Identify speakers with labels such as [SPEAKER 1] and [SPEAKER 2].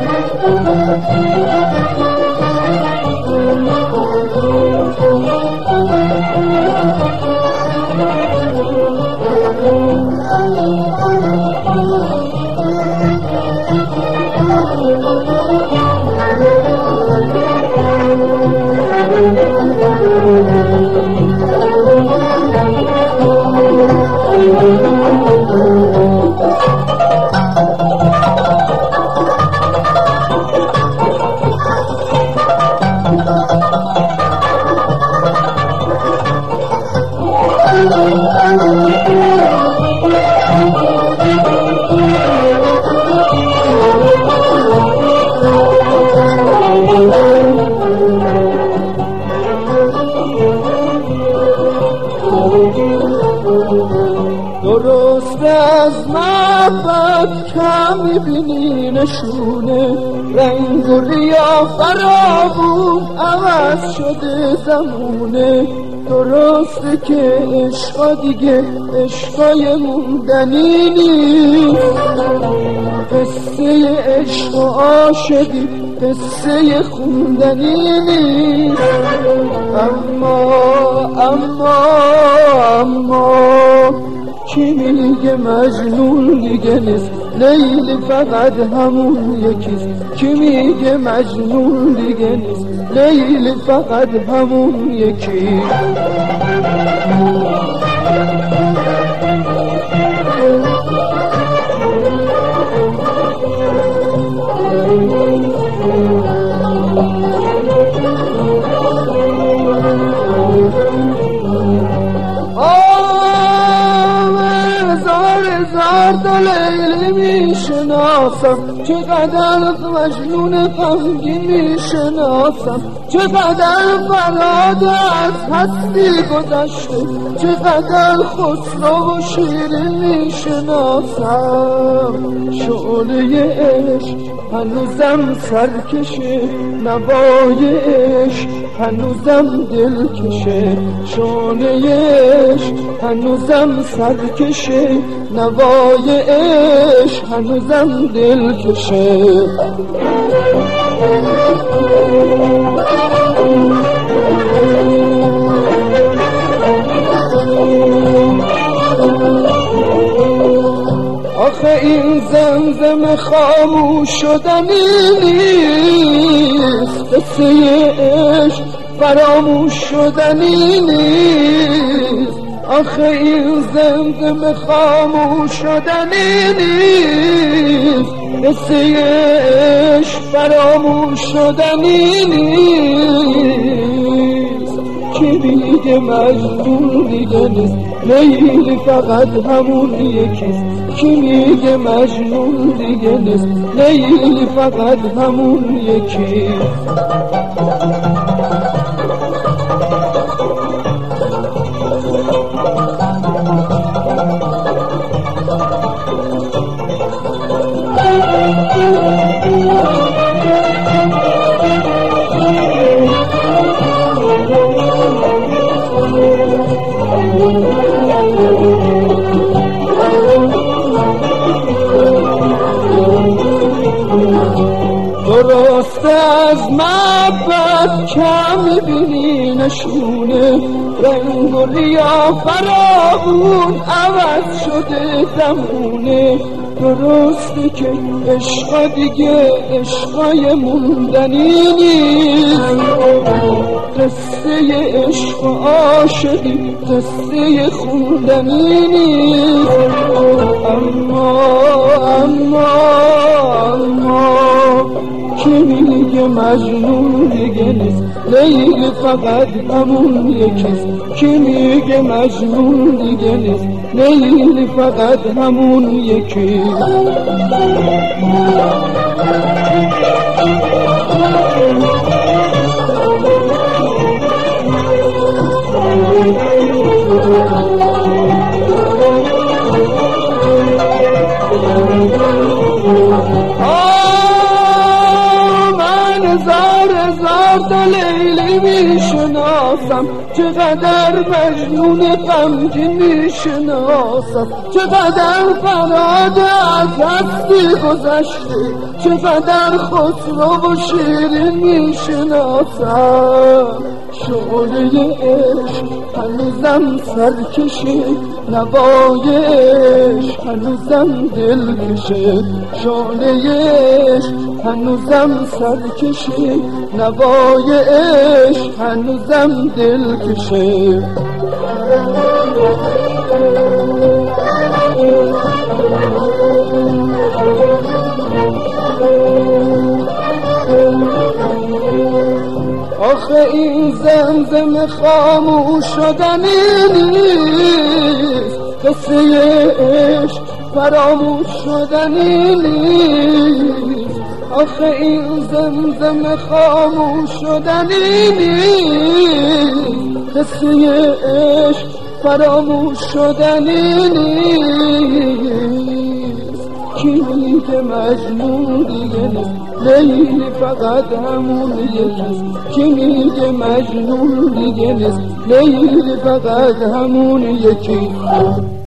[SPEAKER 1] درست از محبت کم می‌بینی نشونه، رنگ و ریا فراوون عوض شده زمونه. درسته که عشقا دیگه عشقای موندنی نیست، قصه عشق و عاشقی قصه خوندنی نیست. اما کی میگه مجنون دیگه نیست، لیلی فقط همون یکیست. کی میگه مجنون دیگه نیست، لیلی فقط همون یکی. لیلی میشناسم، چقدر مجنون غمگین میشناسم، چقدر فراد از هستی گذشته، چقدر خسرو و شیرین میشناسم. شعله عشق هنوزم سرکشه، نوای عشق هنوزم دلکشه. شعله عشق هنوزم سرکشه، نوای عشق هنوزم دلکشه. آخه این زمزم خاموش شدنی نیست، قصه عشق فراموش شدنی نیست. آخه این زمزم خاموش شدنی نیست، قصه عشق فراموش شدنی نیست. کی میگه مجنون دیگه نیست، لیلی فقط همون یکیست. کی میگه مجنون دیگه نیست، لیلی فقط همون یکیست. درست از محبت کم می‌بینی نشونه، رنگ و ریا فراوون عوض شده زمونه. درسته که عشقا دیگه عشقای موندنی نیست، قصه عشق و عاشقی قصه خوندنی نیست. اما کی میگه مجنون دیگه نیست، لیلی فقط همون یکیست. کی میگه مجنون دیگه نیست، لیلی فقط همون یکی. لیلی میشناسم، میشناسم چقدر مجنون غمگین میشناسم چقدر فرهاد از هستی گذشته چقدر خسرو و شیرین میشناسم شعله عشق هنوزم سرکشه نوای عشق هنوزم دلکشه شعله عشق هنوزم سرکشه نوای عشق هنوزم دلکشه آخه این زمزم خاموش شدنی نیست قصه عشق فراموش شدنی نیست آخه این زمزم خاموش شدنی نیست قصه عشق فراموش شدنی نیست کی میگه مجنون دیگه نیست لیلی فقط همون یکیست کی میگه مجنون دیگه نیست لیلی فقط همون یکیست